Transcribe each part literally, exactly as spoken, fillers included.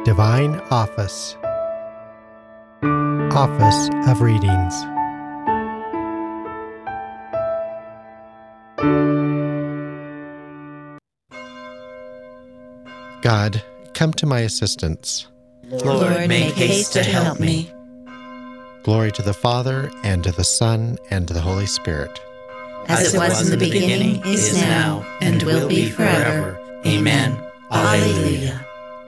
Divine Office. Office of Readings. God, come to my assistance. Lord, make haste to help me. Glory to the Father, and to the Son, and to the Holy Spirit. As it was in the beginning, is now, and will be forever. Amen. Alleluia.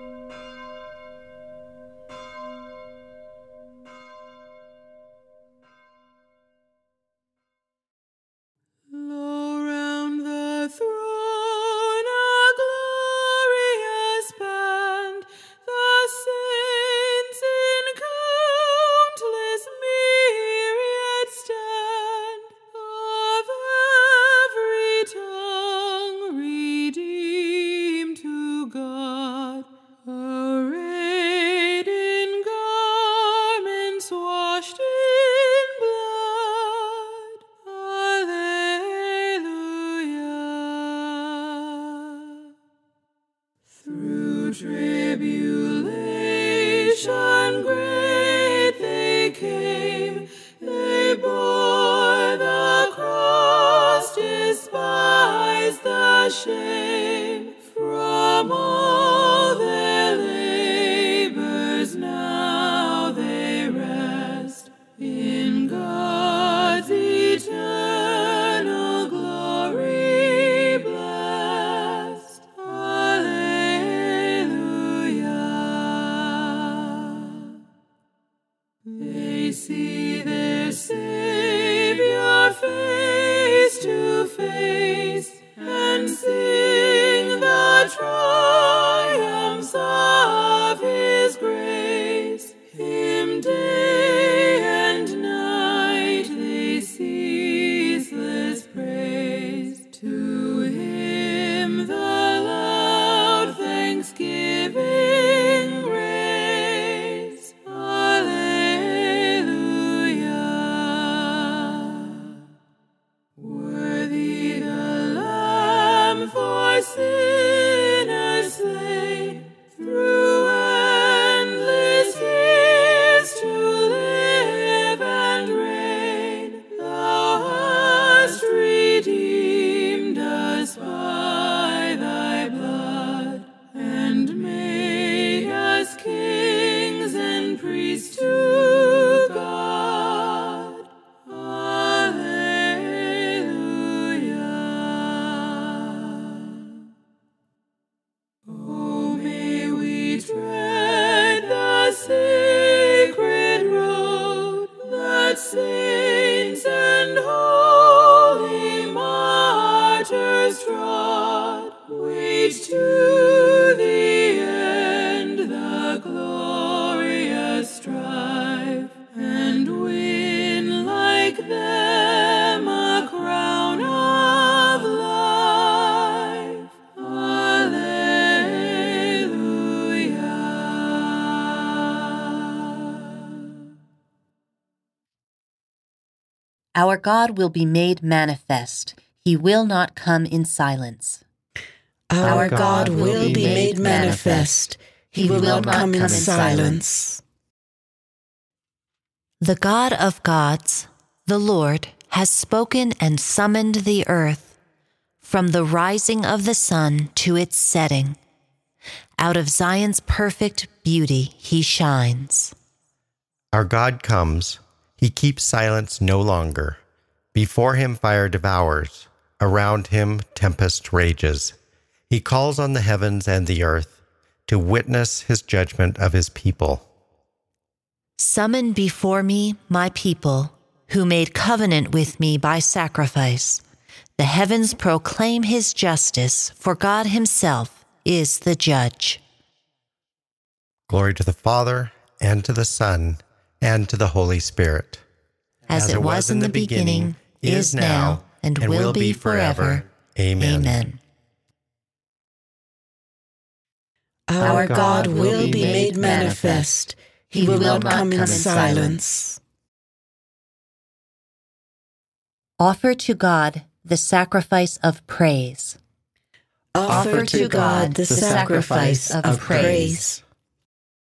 Lo, round the throne a glorious band, the saints in countless myriads stand, of every tongue redeemed to God, arrayed in garments washed in blood. Alleluia. Through tribulation great they came, they bore the cross, despised the shame. From all their labors now they rest in God's eternal glory blessed. Alleluia. They see their Savior face to face, and sing the triumphs of His grace. Him day and night they ceaseless praise. To Him the loud thanksgiving raise. Alleluia. Worthy the Lamb for sinners slain, through endless years to live and reign. Thou hast redeemed us by Thy blood, and made us kings and priests to God. Alleluia. Oh, may we tread the sacred road that saints and holy martyrs trod, wage to the end the glorious strife, and win like them a crown of life. Alleluia. Our God will be made manifest. He will not come in silence. Our God will be made manifest. He will not come in silence. The God of gods, the Lord, has spoken and summoned the earth. From the rising of the sun to its setting, out of Zion's perfect beauty He shines. Our God comes. He keeps silence no longer. Before Him fire devours. Around Him tempest rages. He calls on the heavens and the earth to witness His judgment of His people. Summon before me my people, who made covenant with me by sacrifice. The heavens proclaim His justice, for God Himself is the judge. Glory to the Father, and to the Son, and to the Holy Spirit. As, As it was in the beginning, is now, and, and will be forever. Amen. Amen. Our God will be made manifest. He will not come in silence. Offer to God the sacrifice of praise. Offer to God the sacrifice of praise.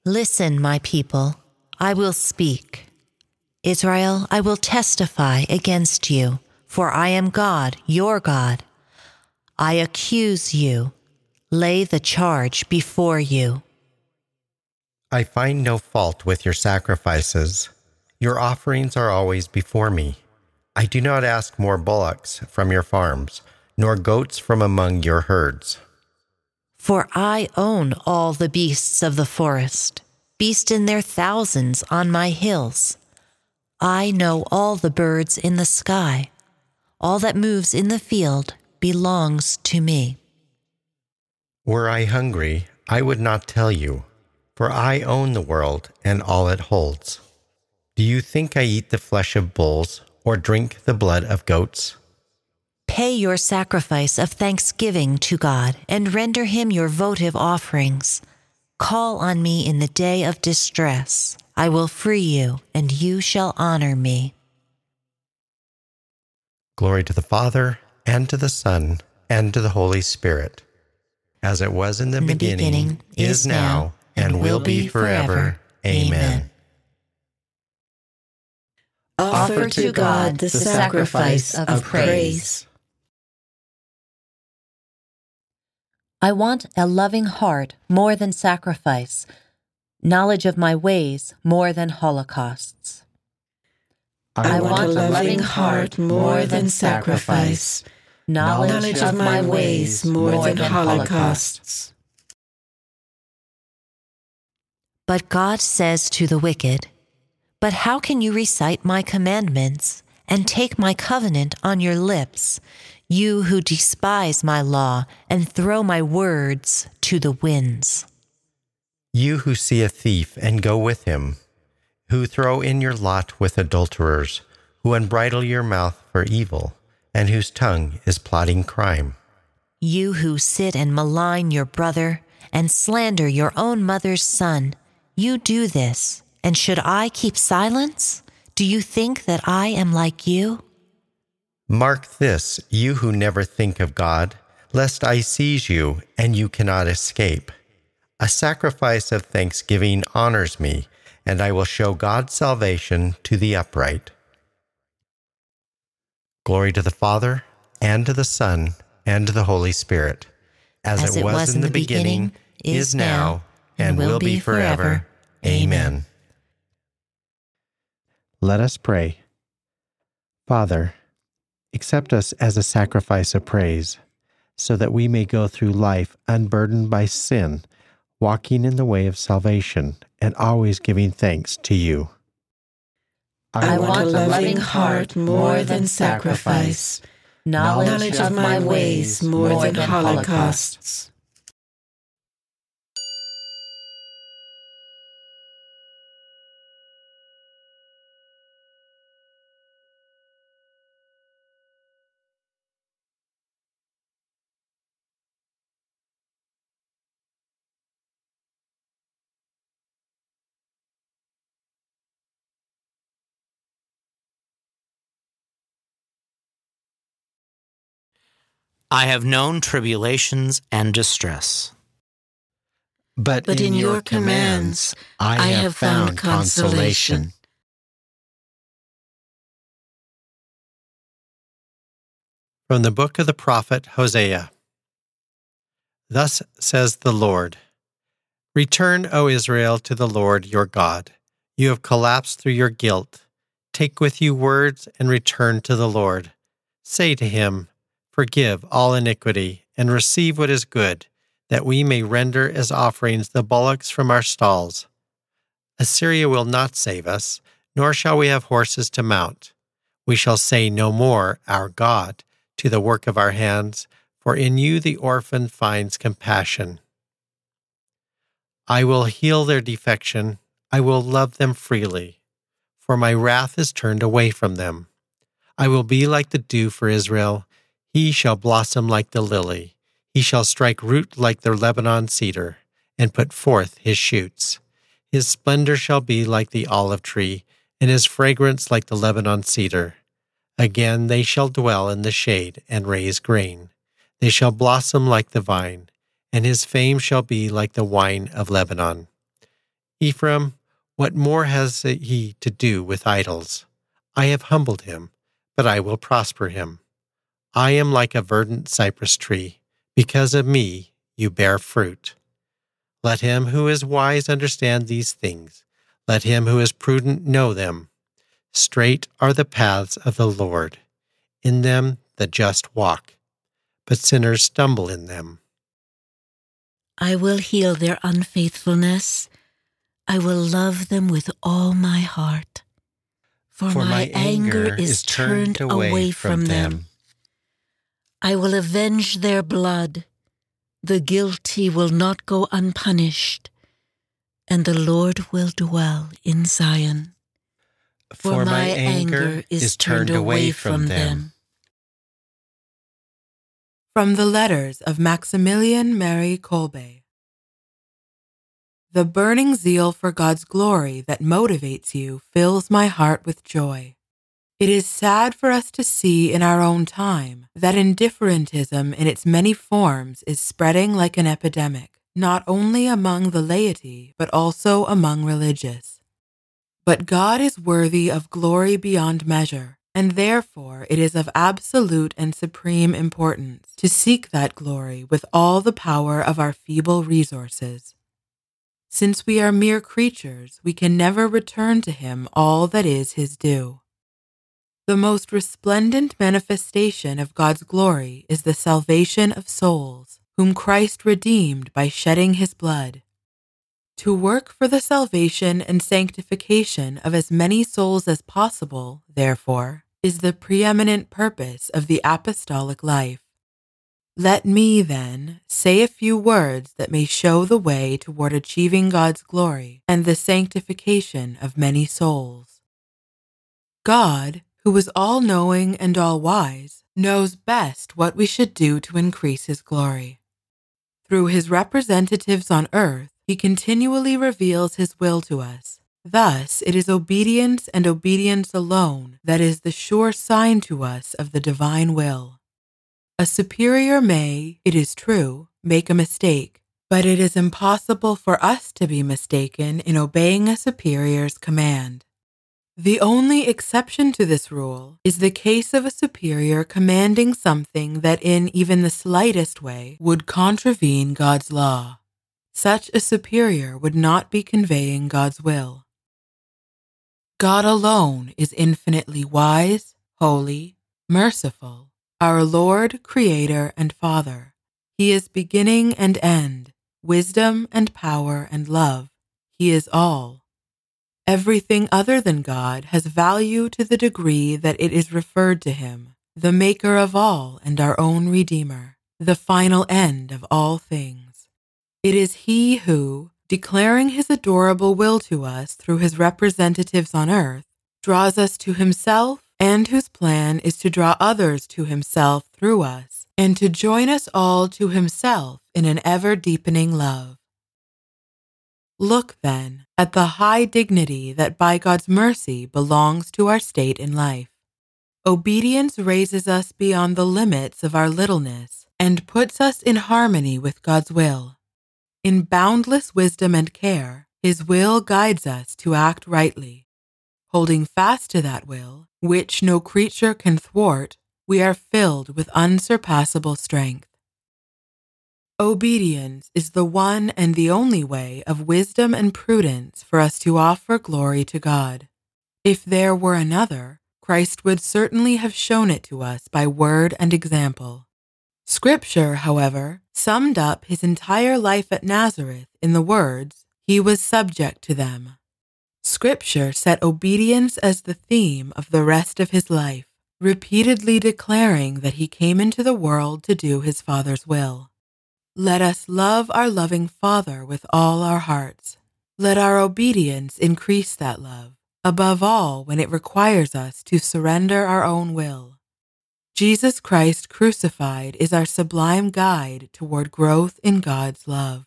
Listen, my people, I will speak. Israel, I will testify against you, for I am God, your God. I accuse you, lay the charge before you. I find no fault with your sacrifices. Your offerings are always before me. I do not ask more bullocks from your farms, nor goats from among your herds. For I own all the beasts of the forest, beasts in their thousands on my hills. I know all the birds in the sky. All that moves in the field belongs to me. Were I hungry, I would not tell you, for I own the world and all it holds. Do you think I eat the flesh of bulls or drink the blood of goats? Pay your sacrifice of thanksgiving to God and render him your votive offerings. Call on me in the day of distress. I will free you, and you shall honor me. Glory to the Father, and to the Son, and to the Holy Spirit, as it was in the, In the beginning, beginning, is now, and will be forever. Amen. Offer to God the sacrifice of praise. I want a loving heart more than sacrifice, knowledge of my ways more than holocausts. I want a loving heart more than sacrifice, knowledge of my ways more than holocausts. But God says to the wicked, "But how can you recite my commandments and take my covenant on your lips, you who despise my law and throw my words to the winds?" You who see a thief and go with him, who throw in your lot with adulterers, who unbridle your mouth for evil, and whose tongue is plotting crime. You who sit and malign your brother and slander your own mother's son, you do this, and should I keep silence? Do you think that I am like you? Mark this, you who never think of God, lest I seize you and you cannot escape. A sacrifice of thanksgiving honors me, and I will show God's salvation to the upright. Glory to the Father, and to the Son, and to the Holy Spirit, as, As it was in the beginning, is now, and will be forever. Amen. Let us pray. Father, accept us as a sacrifice of praise, so that we may go through life unburdened by sin, walking in the way of salvation, and always giving thanks to you. I want a loving heart more than sacrifice, knowledge of my ways more than holocausts. I have known tribulations and distress. But, But in your commands I have found consolation. From the book of the prophet Hosea. Thus says the Lord, "Return, O Israel, to the Lord your God. You have collapsed through your guilt. Take with you words and return to the Lord. Say to him, Forgive all iniquity and receive what is good, that we may render as offerings the bullocks from our stalls. Assyria will not save us, nor shall we have horses to mount. We shall say no more, Our God, to the work of our hands, for in you the orphan finds compassion. I will heal their defection, I will love them freely, for my wrath is turned away from them. I will be like the dew for Israel. He shall blossom like the lily. He shall strike root like the Lebanon cedar, and put forth his shoots. His splendor shall be like the olive tree, and his fragrance like the Lebanon cedar. Again they shall dwell in the shade and raise grain. They shall blossom like the vine, and his fame shall be like the wine of Lebanon. Ephraim, what more has he to do with idols? I have humbled him, but I will prosper him. I am like a verdant cypress tree. Because of me you bear fruit. Let him who is wise understand these things. Let him who is prudent know them. Straight are the paths of the Lord. In them the just walk, but sinners stumble in them. I will heal their unfaithfulness. I will love them with all my heart. For, For my, my anger anger is turned away from them. I will avenge their blood. The guilty will not go unpunished, and the Lord will dwell in Zion. For my anger is turned away from them. From the letters of Maximilian Marie Kolbe. The burning zeal for God's glory that motivates you fills my heart with joy. It is sad for us to see in our own time that indifferentism in its many forms is spreading like an epidemic, not only among the laity, but also among religious. But God is worthy of glory beyond measure, and therefore it is of absolute and supreme importance to seek that glory with all the power of our feeble resources. Since we are mere creatures, we can never return to Him all that is His due. The most resplendent manifestation of God's glory is the salvation of souls, whom Christ redeemed by shedding His blood. To work for the salvation and sanctification of as many souls as possible, therefore, is the preeminent purpose of the apostolic life. Let me, then, say a few words that may show the way toward achieving God's glory and the sanctification of many souls. God, who is all-knowing and all-wise, knows best what we should do to increase His glory. Through His representatives on earth, He continually reveals His will to us. Thus, it is obedience and obedience alone that is the sure sign to us of the divine will. A superior may, it is true, make a mistake, but it is impossible for us to be mistaken in obeying a superior's command. The only exception to this rule is the case of a superior commanding something that in even the slightest way would contravene God's law. Such a superior would not be conveying God's will. God alone is infinitely wise, holy, merciful, our Lord, Creator, and Father. He is beginning and end, wisdom and power and love. He is all. Everything other than God has value to the degree that it is referred to Him, the Maker of all and our own Redeemer, the final end of all things. It is He who, declaring His adorable will to us through His representatives on earth, draws us to Himself, and whose plan is to draw others to Himself through us, and to join us all to Himself in an ever-deepening love. Look, then, at the high dignity that by God's mercy belongs to our state in life. Obedience raises us beyond the limits of our littleness and puts us in harmony with God's will. In boundless wisdom and care, His will guides us to act rightly. Holding fast to that will, which no creature can thwart, we are filled with unsurpassable strength. Obedience is the one and the only way of wisdom and prudence for us to offer glory to God. If there were another, Christ would certainly have shown it to us by word and example. Scripture, however, summed up His entire life at Nazareth in the words, "He was subject to them." Scripture set obedience as the theme of the rest of His life, repeatedly declaring that He came into the world to do His Father's will. Let us love our loving Father with all our hearts. Let our obedience increase that love, above all when it requires us to surrender our own will. Jesus Christ crucified is our sublime guide toward growth in God's love.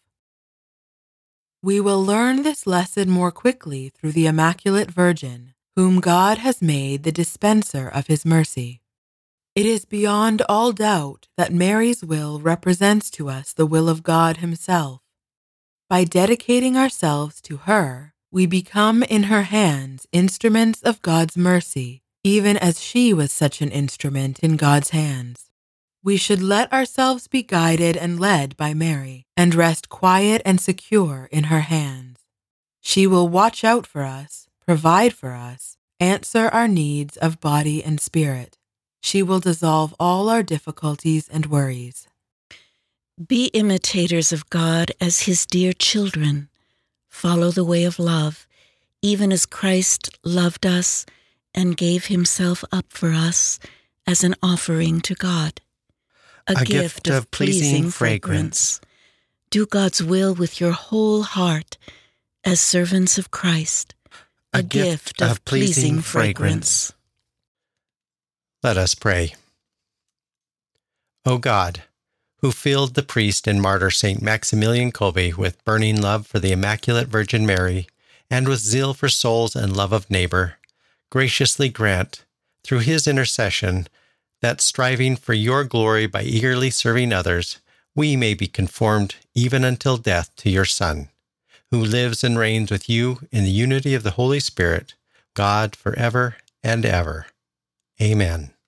We will learn this lesson more quickly through the Immaculate Virgin, whom God has made the dispenser of His mercy. It is beyond all doubt that Mary's will represents to us the will of God Himself. By dedicating ourselves to her, we become in her hands instruments of God's mercy, even as she was such an instrument in God's hands. We should let ourselves be guided and led by Mary, and rest quiet and secure in her hands. She will watch out for us, provide for us, answer our needs of body and spirit. She will dissolve all our difficulties and worries. Be imitators of God as his dear children. Follow the way of love, even as Christ loved us and gave himself up for us as an offering to God. A, A gift, gift of of pleasing pleasing fragrance. fragrance. Do God's will with your whole heart as servants of Christ. A, A gift, gift of pleasing fragrance. fragrance. Let us pray. O God, who filled the priest and martyr Saint Maximilian Kolbe with burning love for the Immaculate Virgin Mary, and with zeal for souls and love of neighbor, graciously grant, through his intercession, that striving for your glory by eagerly serving others, we may be conformed even until death to your Son, who lives and reigns with you in the unity of the Holy Spirit, God forever and ever. Amen.